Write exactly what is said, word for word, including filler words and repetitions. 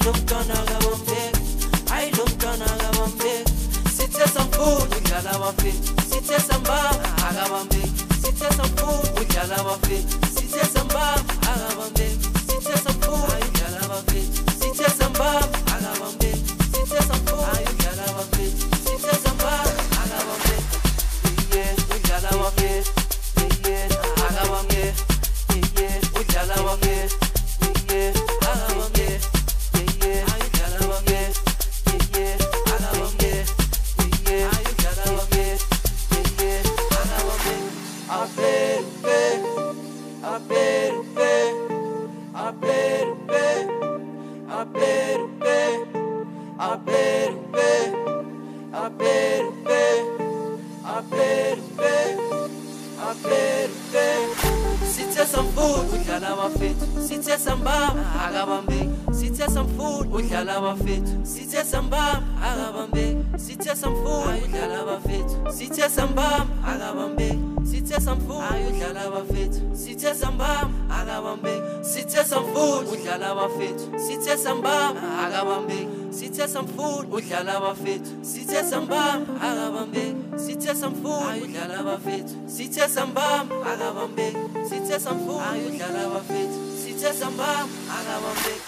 lomntwana akabambeki, hayi lomntwana akabambeki. Sithe samfuna udlala abafethu, sithe sambamba akabambeki. Sithe samfuna udlala abafethu, sithe sambamba akabambeki. Sithe samfuna udlala abafethu, sithe sambamba akabambeki. Sithe samfuna udlala abafethu, sithe sambamba akabambeki. Yeah, udlala abafethu, yeah, akabambeki. Yeah, udlala abafethu, yeah, akabambeki. Yeah, udlala abafethu, yeah, akabambeki. Yeah, udlala abafethu, yeah, akabambeki. Aperpe, aperpe, aperpe, aperpe, aperpe, aperpe, aperpe, aperpe. Sithe samfuna udlala abafethu, sithe sambamba akabambeki. Sithe samfuna udlala abafethu, sithe sambamba akabambeki. Sithe samfuna udlala abafethu, sithe sambamba akabambeki. Sithe samfuna udlala abafethu, sithe sambamba akabambeki. Sithe samfuna udlala abafethu, sithe sambamba akabambeki. Sithe samfuna udlala abafethu, sithe sambamba akabambeki. Sithe samfuna udlala abafethu, sithe sambamba akabambeki. Sithe samfuna udlala abafethu, sithe sambamba akabambeki.